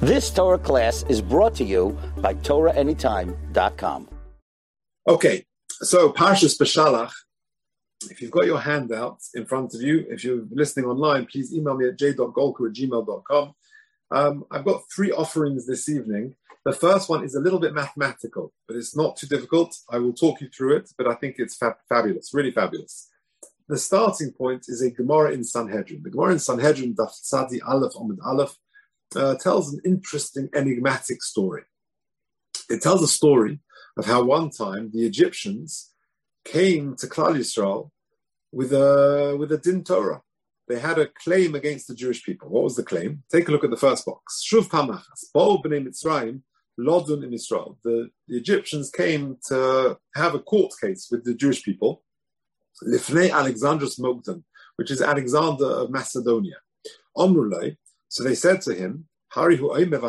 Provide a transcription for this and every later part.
This Torah class is brought to you by TorahAnytime.com. Okay, so Parshas Beshalach. If you've got your handout in front of you, if you're listening online, please email me at j.golker@gmail.com. I've got three offerings this evening. The first one is a little bit mathematical, but it's not too difficult. I will talk you through it, but I think it's fabulous, really fabulous. The starting point is a Gemara in Sanhedrin. The Gemara in Sanhedrin, Daf Tzadi Aleph Amud Aleph, tells an interesting, enigmatic story. It tells a story of how one time the Egyptians came to Klal Yisrael with a din Torah. They had a claim against the Jewish people. What was the claim? Take a look at the first box. Shuv Pamachas, Bo B'nei Mitzrayim, Lodun in Israel. The Egyptians came to have a court case with the Jewish people, Lifnei Alexandros Mogdan, which is Alexander of Macedonia. Omrulei. So they said to him, when the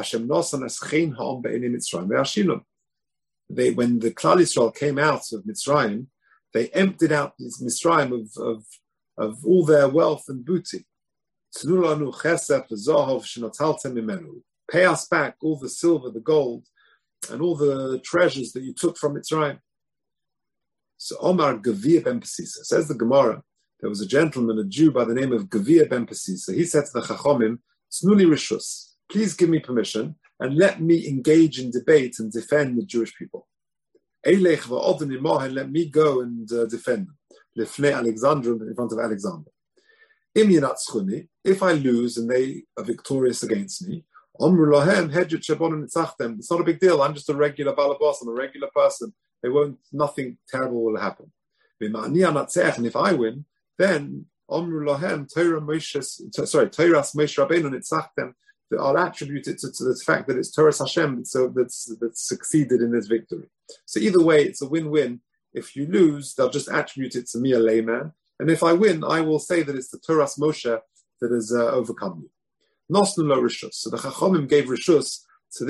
Klal Yisrael came out of Mitzrayim, they emptied out this Mitzrayim of all their wealth and booty. Pay us back all the silver, the gold, and all the treasures that you took from Mitzrayim. So Omar Gavir ben Pesisa, says the Gemara, there was a gentleman, a Jew by the name of Gavir ben Pesisa. He said to the Chachomim, Snuli Rishus, please give me permission and let me engage in debate and defend the Jewish people. Eilech va'odin imohen, let me go and defend them. Lifnei Alexander, in front of Alexander. Im yinatzchuni, if I lose and they are victorious against me, omru lohem hedjut shabonim nitzachtem. It's not a big deal. I'm just a regular balabos. I'm a regular person. Nothing terrible will happen. And if I win, then omru lohem Torah Moshe Rabbeinu nitzachtem. I'll attribute it to the fact that it's Torah Hashem that's succeeded in this victory. So either way, it's a win-win. If you lose, they'll just attribute it to me, a layman. And if I win, I will say that it's the Torah Moshe that has overcome you. Nosnu lo rishus. So the Chachomim gave rishus to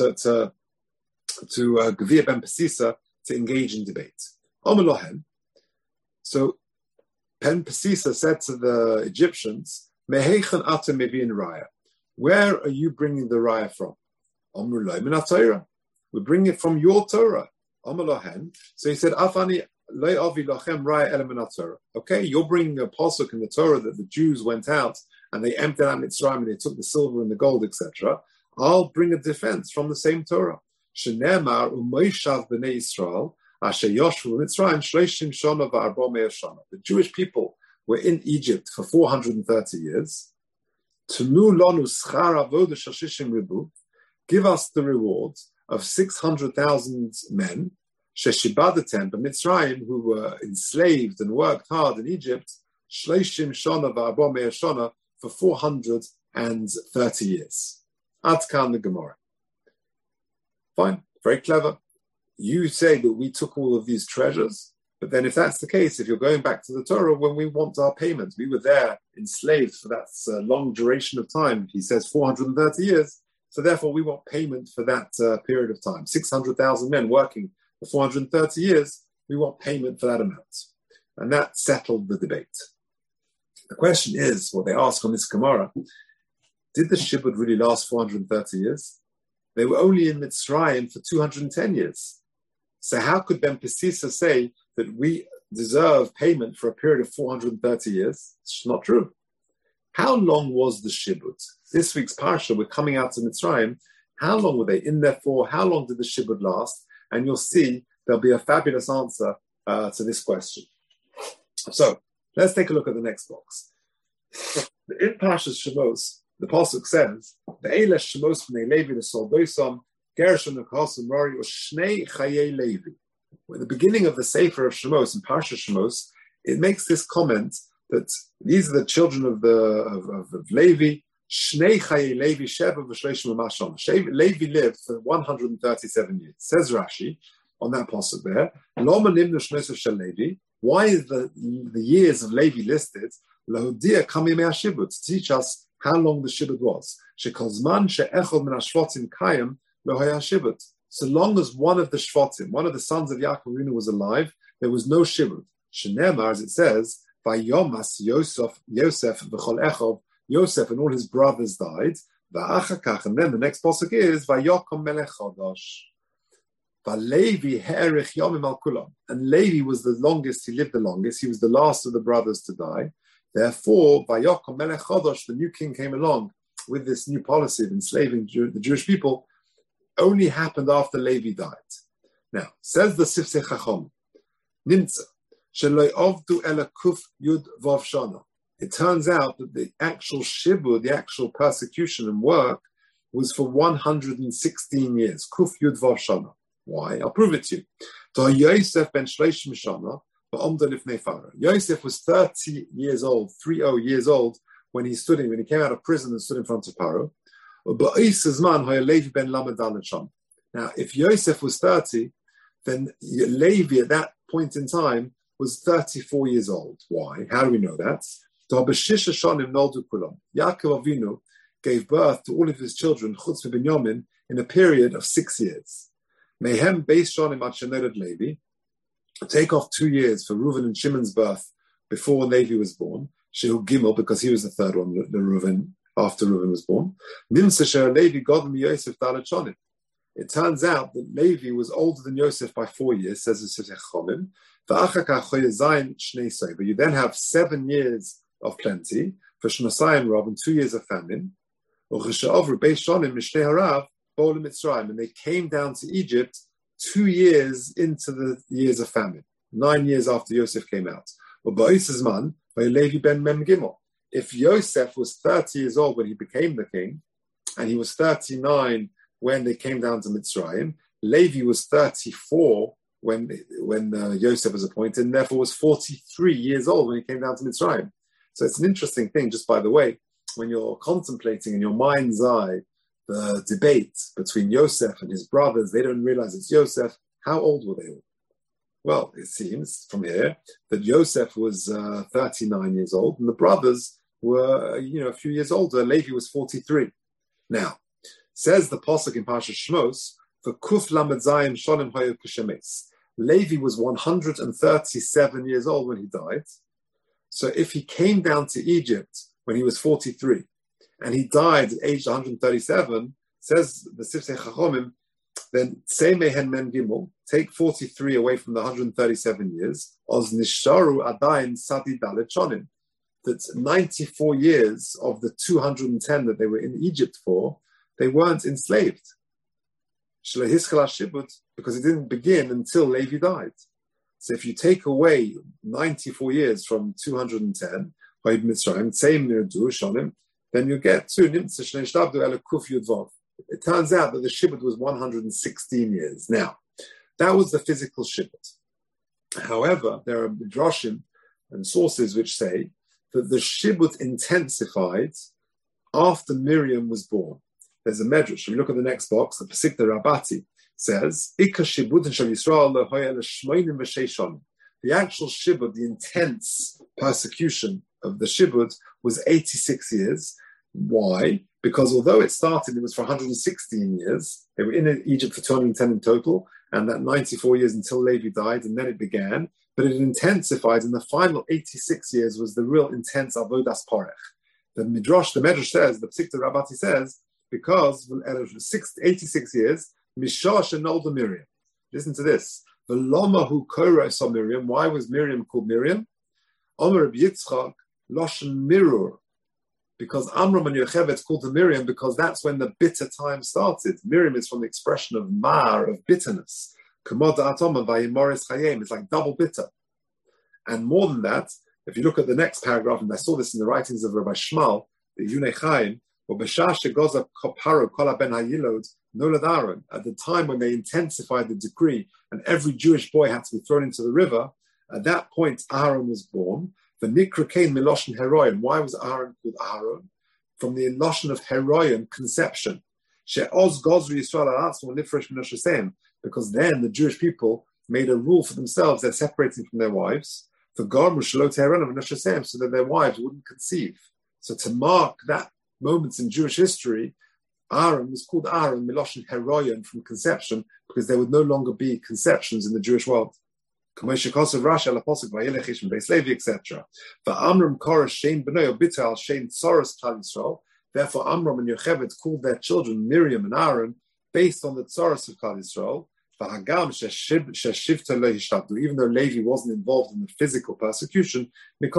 Gavir ben Pesisa to engage in debate. Omelohem. So Ben Pesisa said to the Egyptians, Meheichen atem mevin raya. Where are you bringing the raya from? Omrulay min Torah. We're bringing it from your Torah. Omalohen. So he said, Afani le avi lachem raya element Torah. Okay, you're bringing a pasuk in the Torah that the Jews went out and they emptied out Mitzrayim and they took the silver and the gold, etc. I'll bring a defense from the same Torah. Shenemar u'moishav b'nei Yisrael asher yoshvu Mitzrayim shleishim shana v'arba me'ah shana. The Jewish people were in Egypt for 430 years. Give us the reward of 600,000 men, Sheshibadatem, but Mitzrayim, who were enslaved and worked hard in Egypt, Shleishim Shana v'Arba Me'ah Shana, for 430 years. Adkan the Gemara. Fine, very clever. You say that we took all of these treasures, but then if that's the case, if you're going back to the Torah, when we want our payment, we were there enslaved for that long duration of time. He says 430 years. So therefore, we want payment for that period of time. 600,000 men working for 430 years, we want payment for that amount. And that settled the debate. The question is, what they ask on this Gemara, did the Shibud really last 430 years? They were only in Mitzrayim for 210 years. So how could Ben Pesisa say that we deserve payment for a period of 430 years? It's not true. How long was the Shibud? This week's Parsha, we're coming out of Mitzrayim. How long were they in there for? How long did the Shibud last? And you'll see there'll be a fabulous answer to this question. So let's take a look at the next box. In Parshas Shemos, the Pasuk says, "Ve'eleh Shemos b'nei Levi l'soldosom Gershon u'Kohasim Merari u'Shnei Chayei Levi." At the beginning of the Sefer of Shemos, in Parsha Shemos, it makes this comment that these are the children of Levi. Shnei Chayei Levi Sheva v'Shleishim Umashon. Levi lived for 137 years. Says Rashi on that pasuk there. Loma nimnu shnosav shel Levi. Why is the years of Levi listed? Lahodia kamim shibud, to teach us how long the shibud was. Shekolzman she'echol min hashvatim kayim lohaya shibud. So long as one of the shvatim, one of the sons of Yaakov Avinu was alive, there was no shibud. Shenemar, as it says, Vayomas Yosef v'chol Echov. Yosef and all his brothers died. And then the next pasuk is Vayokom Melech Chodosh. Levi Herich Yomim Al Kulam. And Levi was the longest, he lived the longest, he was the last of the brothers to die. Therefore, Vayokom Melech Chodosh, the new king came along with this new policy of enslaving the Jewish people, only happened after Levi died. Now, says the Sifsei Chacham, Nimtza, Sheloi Ovdu Ela Kuf Yud Vav Shana. It turns out that the actual shibud, the actual persecution and work, was for 116 years. Kuf Yud Vav Shana. Why? I'll prove it to you. Yosef ben Shleishim Shana, Yosef was 30 years old, 30 years old, when he came out of prison and stood in front of Paro. Now, if Yosef was 30, then Levi at that point in time was 34 years old. Why? How do we know that? Yaakov Avinu gave birth to all of his children, Chutz v'Binyamin, in a period of 6 years. Mehem beis shonim ad shenolad Levi. Take off 2 years for Reuven and Shimon's birth before Levi was born. Shehu Gimel, because he was the third one, the Reuven, after Reuven was born. Nimsa sher Levi godem Yosef dalet shonim. It turns out that Levi was older than Yosef by 4 years, says the Sifsei Chachamim. But you then have 7 years of plenty for Shnosayim Rav and 2 years of famine. And they came down to Egypt 2 years into the years of famine, 9 years after Yosef came out. If Yosef was 30 years old when he became the king, and he was 39 when they came down to Mitzrayim, Levi was 34 when Yosef was appointed, and therefore was 43 years old when he came down to Mitzrayim. So it's an interesting thing, just by the way, when you're contemplating in your mind's eye the debate between Yosef and his brothers, they don't realize it's Yosef. How old were they all? Well, it seems from here that Yosef was 39 years old, and the brothers were, a few years older. Levi was 43. Now, says the pasuk in Parashat Shmos, for Kuf Lamed Zayin Shonim Hayu Kishemes. Levi was 137 years old when he died. So if he came down to Egypt when he was 43, and he died at age 137, says the Sifsei Chachomim, then say Mehen Men Gimel, take 43 away from the 137 years, Oz Nisharu Adain Sadi Dalet Shonim. That's 94 years of the 210 that they were in Egypt for, they weren't enslaved. Because it didn't begin until Levi died. So if you take away 94 years from 210, then you get to it turns out that the shibud was 116 years. Now, that was the physical shibud. However, there are midrashim and sources which say that the shibud intensified after Miriam was born. There's a medrash. If you look at the next box, the Pesikta Rabati says, the actual shibud, the intense persecution of the shibud, was 86 years. Why? Because although it was for 116 years, they were in Egypt for 210 in total, and that 94 years until Levi died, and then it began, but it intensified, and the final 86 years was the real intense avodas parech. The Medrash says, the Pesikta Rabati says, because 86 years, Mishash and Nolda Miriam. Listen to this. The Lama who Korah saw Miriam. Why was Miriam called Miriam? Omer Reb Yitzchak, Loshen Mirur. Because Amram and Yocheved called her Miriam because that's when the bitter time started. Miriam is from the expression of mar, of bitterness. Kamoda Atoma by Moris Chayim. It's like double bitter. And more than that, if you look at the next paragraph, and I saw this in the writings of Rabbi Shmuel, the Yunei Chaim, at the time when they intensified the decree and every Jewish boy had to be thrown into the river, at that point Aaron was born. The Nikra came Miloshin Heroyim. Why was Aaron called Aaron? From the Miloshin of Heroyim, conception. Because then the Jewish people made a rule for themselves, they're separating from their wives, so that their wives wouldn't conceive. So to mark that moments in Jewish history, Aaron was called Aaron, Miloshin Heroyim, from conception, because there would no longer be conceptions in the Jewish world. Etc. For Amram Korah Shein B'noi Bital Shein Tzoros Klal Yisrael, Therefore, Amram and Yocheved called their children Miriam and Aaron based on the tzoros of Klal Yisrael. Even though Levi wasn't involved in the physical persecution, okay,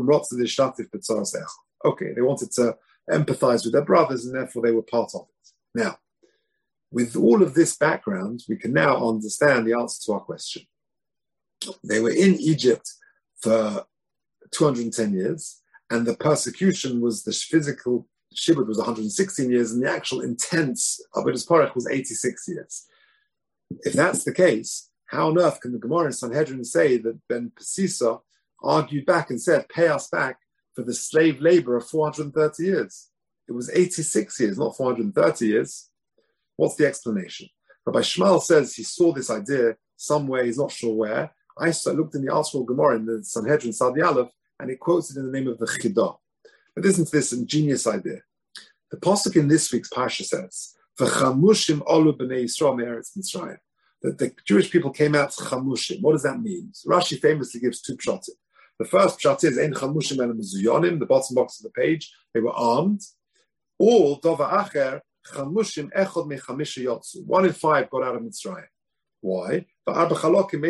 they wanted to empathize with their brothers, and therefore they were part of it. Now, with all of this background, we can now understand the answer to our question. They were in Egypt for 210 years, and the persecution was the physical shibud was 116 years, and the actual intense Avodas Parach was 86 years. If that's the case, how on earth can the Gemara in Sanhedrin say that Ben Pesisa argued back and said, pay us back for the slave labor of 430 years? It was 86 years, not 430 years. What's the explanation? Rabbi Shmuel says he saw this idea somewhere, he's not sure where. I looked in the article Gemara in the Sanhedrin Sadi Aleph, and it quotes it in the name of the Chidah. But listen to this ingenious idea. The pasuk in this week's parsha says, "V'chamushim olu b'nei Yisrael me'eretz Mitzrayim." That the Jewish people came out chamushim. What does that mean? So Rashi famously gives two pshatim. The first pshat is ein chamushim el mezuyonim. The bottom box of the page, they were armed. All dova acher chamushim echod mechamisha yotzu. 1 in 5 got out of Mitzrayim. Why? Because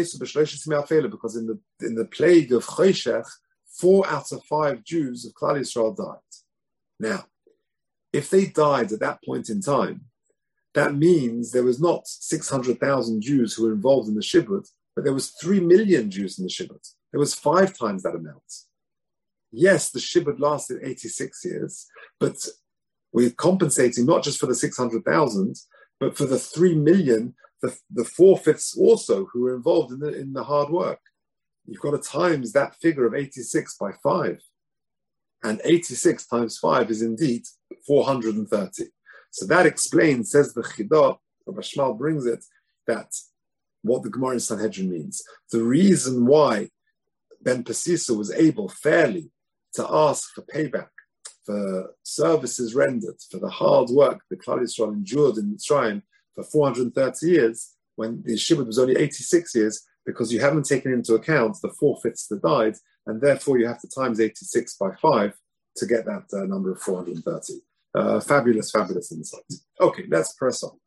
in the plague of Choshech, 4 out of 5 Jews of Klal Yisrael died. Now, if they died at that point in time, that means there was not 600,000 Jews who were involved in the shibud, but there was 3 million Jews in the shibud. There was 5 times that amount. Yes, the shibud lasted 86 years, but we're compensating not just for the 600,000, but for the 3 million, the 4/5 also who were involved in the hard work. You've got to times that figure of 86 by 5. And 86 times 5 is indeed 430. So that explains, says the Chidah, Rabbi Shmuel brings it, that what the Gemara in Sanhedrin means. The reason why Ben Pesisa was able fairly to ask for payback, for services rendered, for the hard work that Klal Yisrael endured in Mitzrayim for 430 years, when the shibud was only 86 years, because you haven't taken into account the 4/5 that died, and therefore you have to times 86 by 5 to get that number of 430. Fabulous insight. Okay, let's press on.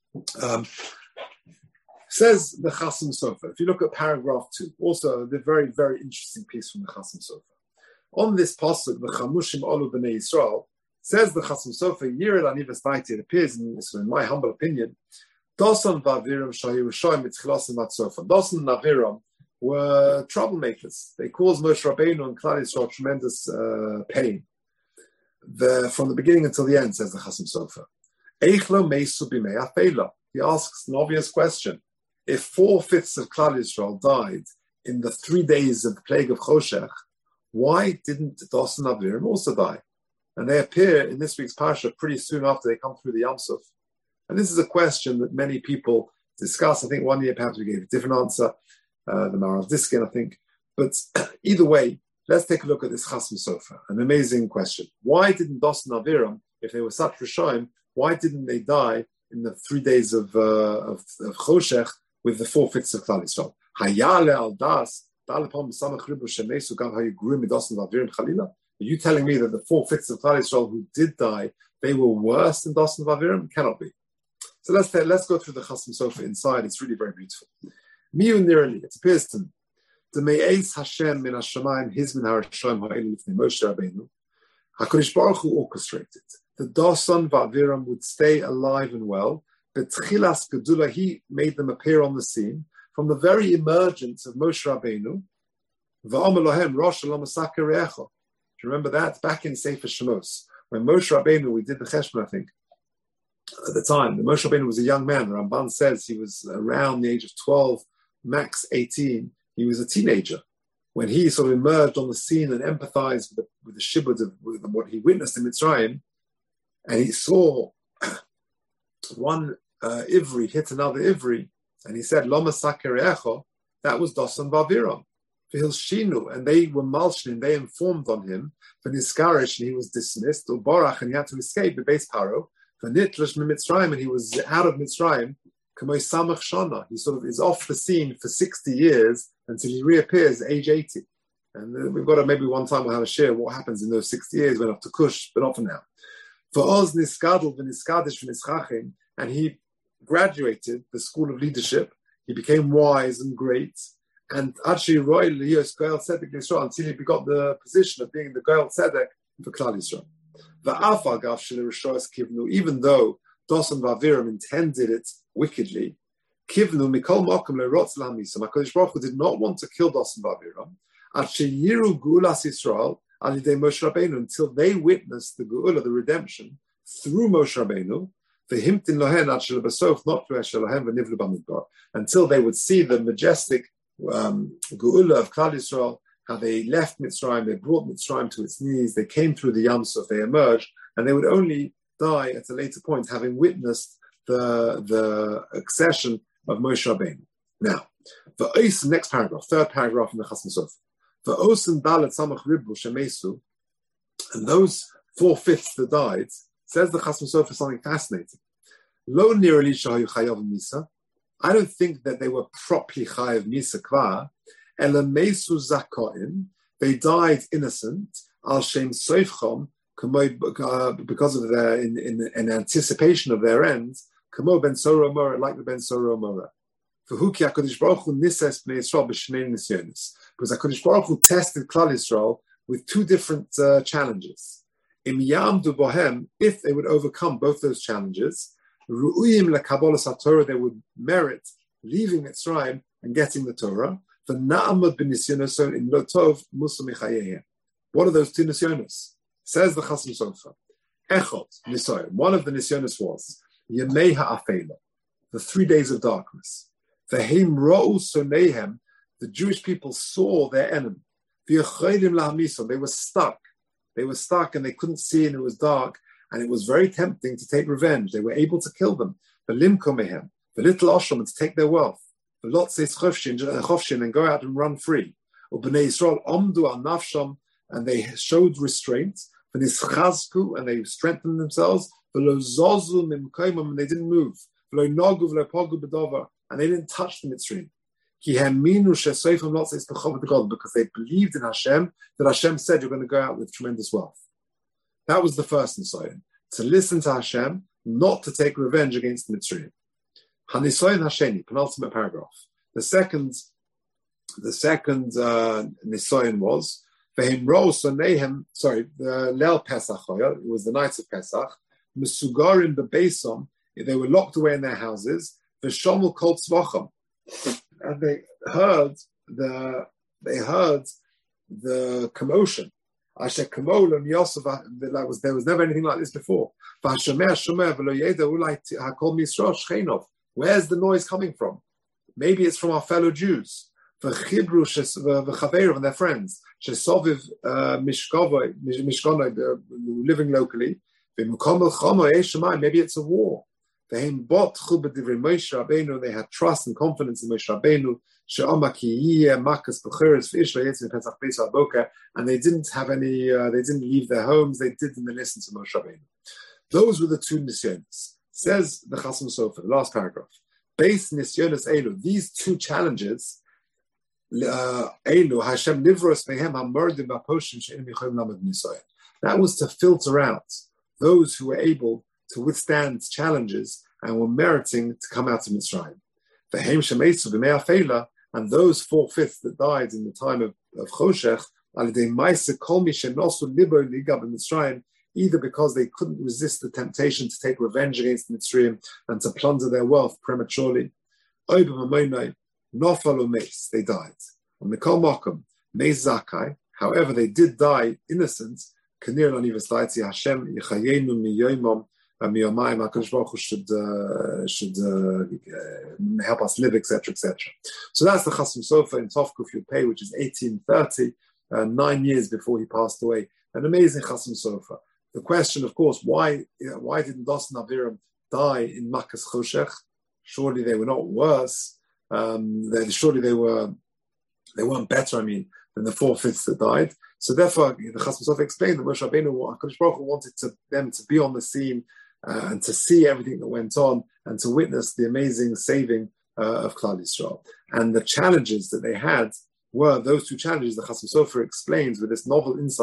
Says the Chasam Sofer. If you look at paragraph 2, also the very, very interesting piece from the Chasam Sofer. On this pasuk, the Chamushim Olu B'nei Yisrael, says the Chasam Sofer, Yirel Anivas Baiti, it appears in my humble opinion, Dosan Vaviram Shahirushaim Mitzchilasim Matsofa. Dosan and Aviram were troublemakers. They caused Moshe Rabbeinu and Klal Yisrael tremendous pain. From the beginning until the end, says the Chasam Sofer. Eichlo Meisu B'mei Afeila. He asks an obvious question. If 4/5 of Klal Yisrael died in the 3 days of the plague of Choshech, why didn't Dosan and Aviram also die? And they appear in this week's parsha pretty soon after they come through the Yam Suf. And this is a question that many people discuss. I think one year perhaps we gave a different answer, the Marav Diskin, I think. But either way, let's take a look at this Chasam Sofer, an amazing question. Why didn't Dosan and Aviram, if they were such Rishoim, why didn't they die in the 3 days of Choshech with the 4/5 of Klal Yisrael? Hayale al das, are you telling me that the 4/5 of Klal Yisrael who did die, they were worse than Dosan and Aviram? Cannot be. So let's go through the Chasam Sofer inside. It's really very beautiful. Miu nearly, it appears to me. The Me'ez Hashem min Hashemayim his min HaRashaim ha'elu lifnei Moshe Rabbeinu. HaKadosh Baruch Hu orchestrated. The Dosan v'Aviram would stay alive and well. But Tchilas Gedula, he made them appear on the scene from the very emergence of Moshe Rabbeinu. V'Omer Lohem Rosh Lo Masaka Re'echa. Do you remember that? Back in Sefer Shemos, when Moshe Rabbeinu, we did the Cheshbon, I think, at the time. Moshe Rabbeinu was a young man. The Ramban says he was around the age of 12, max 18. He was a teenager when he sort of emerged on the scene and empathized with the shibud of what he witnessed in Mitzrayim. And he saw one Ivri hit another Ivri, and he said, Loma Sakerecho, that was Dosan Vaviram. Shinu, and they were malshin, they informed on him, for Niskarish, and he was dismissed, or Borach, and he had to escape the base paro, for Nitlish Mitzrayim, and he was out of Mitzrayim, Kamoy Samach Shana. He sort of is off the scene for 60 years until he reappears at age 80. And we've got to, maybe one time we'll have a share what happens in those 60 years, went off to Kush, but not for now. V'oz niskadol v'niskadish v'nischachim, and he graduated the school of leadership. He became wise and great. And actually, Roy Lios Goel Tzedek Yisrael, until he got the position of being the Goel Tzedek for Klal Yisrael. Even though Dosan Vaviram intended it wickedly, Kivnu Mikol Mokum LeRotz Lamisam, HaKadosh Baruch Hu did not want to kill Dosan Vaviram. Yiru Gulas Yisrael Alidei Moshe Rabbeinu, until they witnessed the Geula, the redemption, through Moshe Rabbeinu. V'himtin lohen ad shelabasof not lohem v'nivlu b'midbar, until they would see the majestic Geula of Klal Yisrael, how they left Mitzrayim, they brought Mitzrayim to its knees, they came through the Yam Suf, they emerged, and they would only die at a later point, having witnessed the accession of Moshe Rabbeinu. Now, the next paragraph, third paragraph in the Chasam Sofer. The Osen Dalet Samach Ribu Shemesu, and those 4/5 that died, says the Chasam Sofer something fascinating. Lo nirali shayu chayav misa. I don't think that they were properly chayav misa kvar. Ela mesu zakoim. They died innocent. Al shem soifchom, because of their in anticipation of their ends. Kamo ben soro mora, like the ben soro mora. Because HaKadosh Baruch Hu tested Klal Yisrael with two different challenges. Im Yamdu Bohem, if they would overcome both those challenges, Ru'uyim leKabbalas HaTorah, they would merit leaving Mitzrayim and getting the Torah. V'na'amad b'nisyonoson in lotov musa michayehem. What are those two nisyonos? Says the Chasam Sofer. Echot, nisoyon. One of the nisyonos was Yemei ha'afela, the 3 days of darkness. V'heim ro'u sonehem, the Jewish people saw their enemy. V'yachaydim lahamison, they were stuck. They were stuck and they couldn't see, and it was dark, and it was very tempting to take revenge. They were able to kill them. V'limko mehem, the little osham, and to take their wealth. V'lot seis chofshin, and go out and run free. U'bnei Yisrael omdu al nafsham, and they showed restraint. V'nischazku, and they strengthened themselves. V'lo zozu mimkoimam, and they didn't move. V'lo nogu v'lo pogu b'dover, and they didn't touch the Mitzrayim. Because they believed in Hashem, that Hashem said you're going to go out with tremendous wealth. That was the first Nisayon. To listen to Hashem, not to take revenge against the Mitzrayim. Hanisayon Hasheni, penultimate paragraph. The second Nisayon was the Leil Pesach, it was the night of Pesach, Mesugarim bebesom, they were locked away in their houses, V'shomel kol tzvacham, and they heard the commotion. Asher kamolem Yosef, there was never anything like this before. Where's the noise coming from? Maybe it's from our fellow Jews. And their friends. Living locally. Maybe it's a war. They had trust and confidence in Moshe Rabbeinu, and they didn't have any. They didn't leave their homes. They didn't listen to Moshe Rabbeinu. Those were the two nisyonos. Says the Chasam Sofer, the last paragraph. Based nisyonos elu, these two challenges. Hashem nivros mehem hamordim b'aposhim she'im yichayim lamed nisoyon. That was to filter out those who were able to withstand challenges and were meriting to come out of Mitzrayim. And those 4/5 that died in the time of Choshech, either because they couldn't resist the temptation to take revenge against Mitzrayim and to plunder their wealth prematurely, they died. However, they did die innocent. HaKadosh Baruch Hu should help us live, etc., etc. So that's the Chasam Sofer in Tovkuf Yud, which is 1830, 9 years before he passed away. An amazing Chasam Sofer. The question, of course, why didn't Dosan Aviram die in Makas Choshech? Surely they were not worse. Surely they weren't better. Than the 4/5 that died. So therefore, the Chasam Sofer explained that Moshe Rabbeinu, HaKadosh Baruch Hu wanted them to be on the scene and to see everything that went on and to witness the amazing saving of Klal Yisrael. And the challenges that they had were those two challenges the Chasam Sofer explains with this novel insight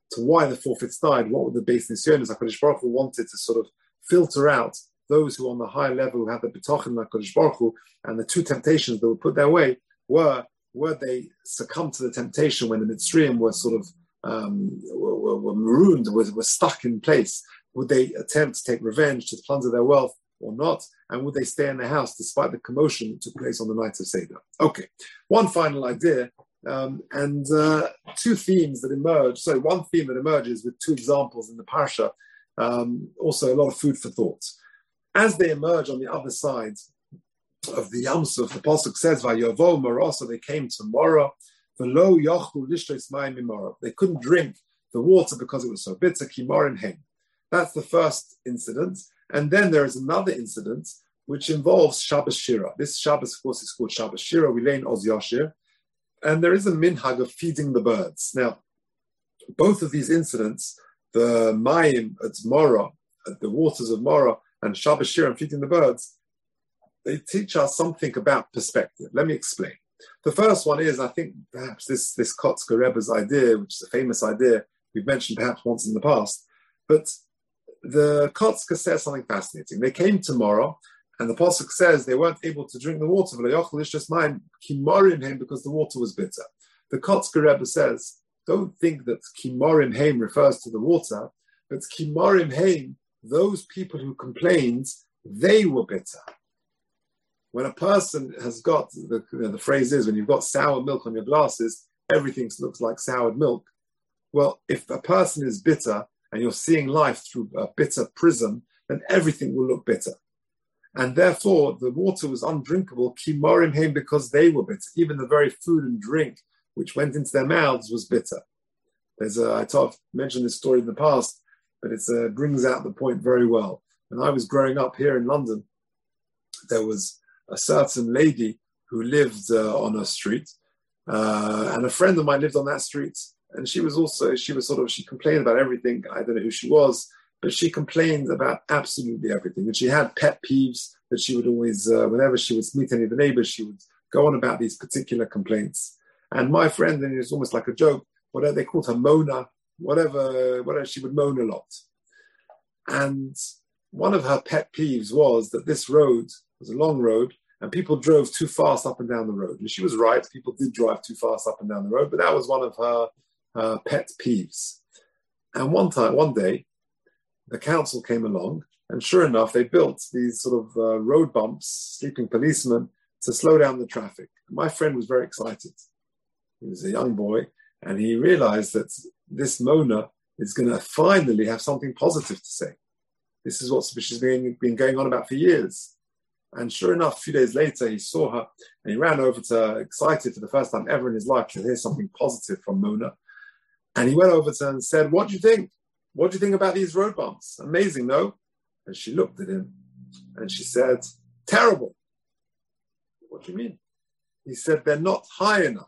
to why the forfeits died, what were the base nisyonos. HaKadosh Baruch Hu wanted to sort of filter out those who on the high level who had the bitochen in HaKadosh Baruch Hu, and the two temptations that were put their way were they succumb to the temptation when the Mitzrayim were sort of were marooned, were stuck in place? Would they attempt to take revenge, to plunder their wealth or not? And would they stay in the house despite the commotion that took place on the night of Seder? Okay, one final idea and two themes that emerge. So one theme that emerges with two examples in the Parsha, also a lot of food for thought. As they emerge on the other side of the Yam Suf, the Pasuk says, "Vayovo Marah," so they came to Marah. V'lo yochlu lishtos mayim mimorah. They couldn't drink the water because it was so bitter. Kimarim hem. That's the first incident. And then there is another incident which involves Shabbos Shira. This Shabbos, of course, is called Shabbos Shira. We learn Oz Yashir. And there is a minhag of feeding the birds. Now, both of these incidents, the Mayim at Marah, at the waters of Marah, and Shabbos Shira and feeding the birds, they teach us something about perspective. Let me explain. The first one is, I think, perhaps this Kotzker Rebbe's idea, which is a famous idea we've mentioned perhaps once in the past, but the Kotzker says something fascinating. They came to Marah, and the Pasuk says they weren't able to drink the water, because the water was bitter. The Kotzker Rebbe says, don't think that Kimorim Haim refers to the water, but Kimorim Haim, those people who complained, they were bitter. When a person has got, the phrase is, when you've got sour milk on your glasses, everything looks like soured milk. Well, if a person is bitter and you're seeing life through a bitter prism, then everything will look bitter. And therefore, the water was undrinkable, Kimorim Haim, because they were bitter. Even the very food and drink which went into their mouths was bitter. I've mentioned this story in the past, but it brings out the point very well. When I was growing up here in London, there was a certain lady who lived on a street, and a friend of mine lived on that street. And she complained about everything. I don't know who she was, but she complained about absolutely everything. And she had pet peeves that she would always, whenever she would meet any of the neighbors, she would go on about these particular complaints. And my friend, and it was almost like a joke, whatever they called her Mona, whatever, she would moan a lot. And one of her pet peeves was that this road was a long road, and people drove too fast up and down the road. And she was right, people did drive too fast up and down the road, but that was one of her pet peeves. And one day, the council came along, and sure enough, they built these sort of road bumps, sleeping policemen, to slow down the traffic. My friend was very excited. He was a young boy, and he realized that this Mona is going to finally have something positive to say. This is what she's been going on about for years. And sure enough, a few days later, he saw her, and he ran over to her, excited for the first time ever in his life to hear something positive from Mona. And he went over to her and said, "What do you think? What do you think about these road bumps? Amazing, no?" And she looked at him, and she said, "Terrible." "What do you mean?" He said, "They're not high enough."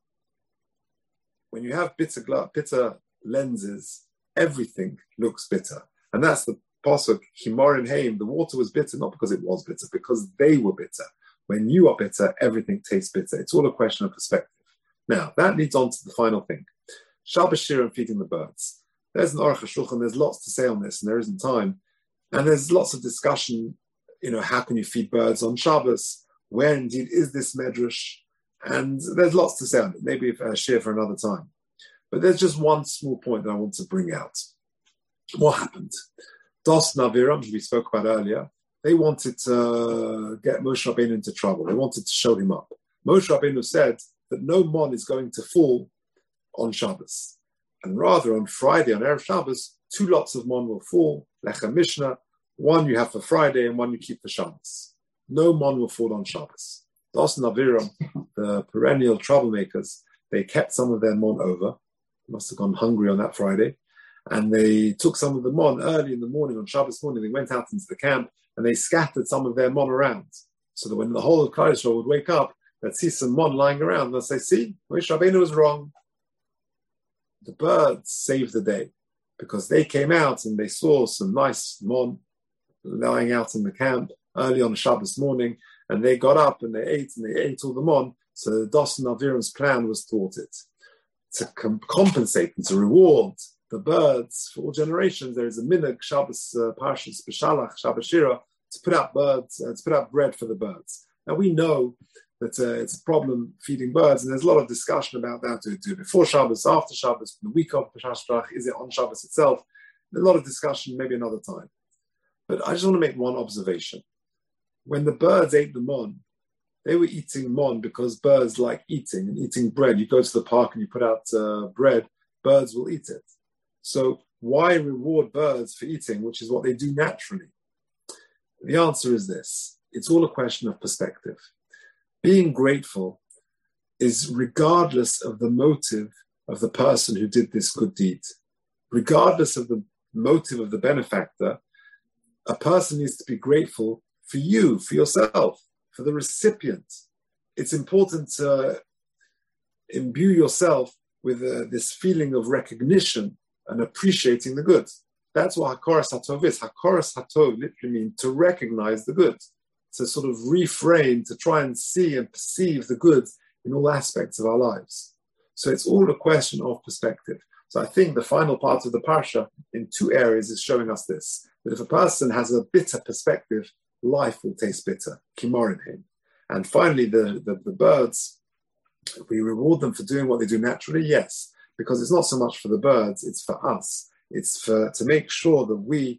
When you have bitter lenses, everything looks bitter. And that's the Pasuk, Kimorim Haim, the water was bitter, not because it was bitter, because they were bitter. When you are bitter, everything tastes bitter. It's all a question of perspective. Now, that leads on to the final thing. Shabbos Shira and feeding the birds. There's an Aruch HaShulchan, there's lots to say on this, and there isn't time. And there's lots of discussion, how can you feed birds on Shabbos? Where indeed is this medrash? And there's lots to say on it, maybe a share for another time. But there's just one small point that I want to bring out. What happened? Das Naviram, who we spoke about earlier, they wanted to get Moshe Rabbeinu into trouble. They wanted to show him up. Moshe Rabbeinu said that no mon is going to fall on Shabbos. And rather on Friday, on Erev Shabbos, 2 lots of mon will fall, Lechem Mishnah, one you have for Friday and one you keep for Shabbos. No mon will fall on Shabbos. Das Naviram, the perennial troublemakers, they kept some of their mon over. They must have gone hungry on that Friday. And they took some of the mon early in the morning, on Shabbos morning. They went out into the camp and they scattered some of their mon around. So that when the whole of Klal Yisrael would wake up, they'd see some mon lying around. They'll say, "See, Moshe Rabbeinu was wrong." The birds saved the day because they came out and they saw some nice mon lying out in the camp early on Shabbos morning. And they got up and they ate all the mon. So the Das Naviram's plan was thwarted. To compensate and to reward the birds, for all generations, there is a minhag, Shabbos Parshas B'Shalach, Shabbos Shira, to put out bread for the birds. Now we know that it's a problem feeding birds, and there's a lot of discussion about that. Do it before Shabbos, after Shabbos, the week of Pesach, is it on Shabbos itself? A lot of discussion, maybe another time. But I just want to make one observation. When the birds ate the mon, they were eating mon because birds like eating and eating bread. You go to the park and you put out bread, birds will eat it. So why reward birds for eating, which is what they do naturally? The answer is this. It's all a question of perspective. Being grateful is regardless of the motive of the person who did this good deed. Regardless of the motive of the benefactor, a person needs to be grateful for you, for yourself, for the recipient. It's important to imbue yourself with this feeling of recognition and appreciating the good. That's what Hakoras Hatov is. Hakoras Hatov literally means to recognize the good, to sort of reframe, to try and see and perceive the good in all aspects of our lives. So it's all a question of perspective. So I think the final part of the Parsha in two areas is showing us this, that if a person has a bitter perspective, life will taste bitter. Kimorim. And finally, the birds, we reward them for doing what they do naturally, yes, because it's not so much for the birds, it's for us. It's to make sure that we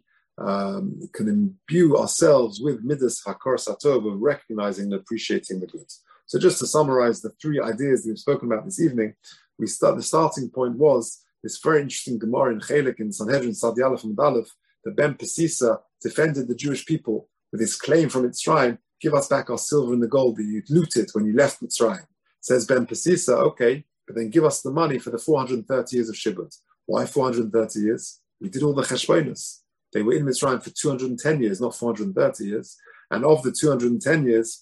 can imbue ourselves with Midas Hakoras Hatov of recognizing and appreciating the good. So just to summarize the three ideas that we've spoken about this evening, the starting point was this very interesting Gemara in Chelek in Sanhedrin Sadi Aleph and Aleph, that Ben Pesisa defended the Jewish people with his claim from Mitzrayim, give us back our silver and the gold that you looted when you left Mitzrayim. Says Ben Pesisa, okay, but then give us the money for the 430 years of Shibud. Why 430 years? We did all the cheshbonos. They were in Mitzrayim for 210 years, not 430 years. And of the 210 years,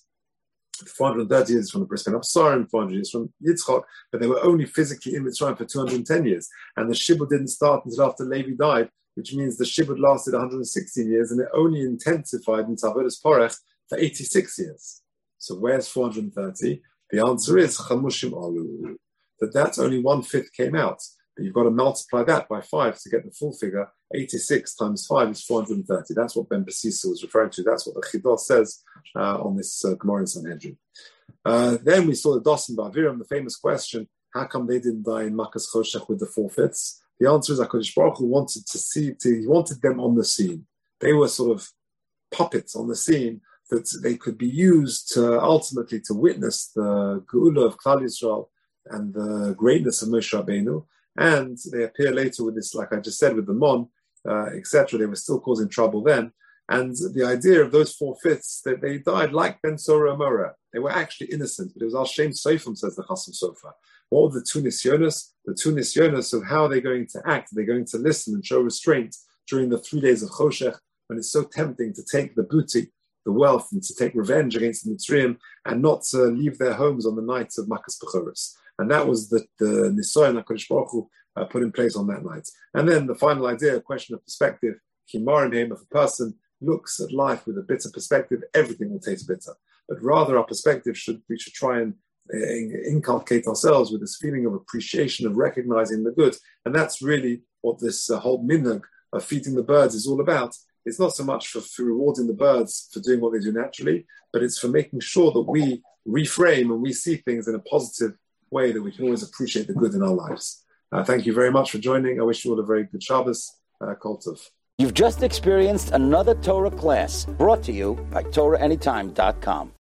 430 years from the bris ben Absarim, 400 years from Yitzchak, but they were only physically in Mitzrayim for 210 years. And the Shibud didn't start until after Levi died, which means the Shibud lasted 116 years, and it only intensified in Avodas Porech for 86 years. So where's 430? The answer is Chamushim Alu, that's only 1/5 came out. But you've got to multiply that by 5 to get the full figure. 86 times 5 is 430. That's what Ben Pesisa was referring to. That's what the Chidah says on this Gemara in Sanhedrin. Then we saw the Dosan Ba'aviram, the famous question, how come they didn't die in Makas Choshech with the 4/5? The answer is HaKadosh Baruch Hu he wanted them on the scene. They were sort of puppets on the scene that they could be used to ultimately to witness the Geula of Klal Yisrael and the greatness of Moshe Rabbeinu. And they appear later with this, like I just said, with the Mon, etc. They were still causing trouble then. And the idea of those 4/5, that they died like Ben Sora Amora. They were actually innocent, but it was Al Shem Seifim, says the Chasam Sofer. What were the two nisyonos? The two nisyonos of how they're going to act. They're going to listen and show restraint during the 3 days of Choshech, when it's so tempting to take the booty, the wealth, and to take revenge against the Mitzrayim, and not to leave their homes on the nights of Makas Bechoros. And that was the Nisoyan HaKadosh Baruch Hu put in place on that night. And then the final idea, a question of perspective, Kimarim, if a person looks at life with a bitter perspective, everything will taste bitter. But rather our perspective we should try and inculcate ourselves with this feeling of appreciation, of recognizing the good. And that's really what this whole minhag of feeding the birds is all about. It's not so much for rewarding the birds for doing what they do naturally, but it's for making sure that we reframe and we see things in a positive way, that we can always appreciate the good in our lives. Thank you very much for joining. I wish you all a very good Shabbos. Kol Tov. You've just experienced another Torah class brought to you by TorahAnytime.com.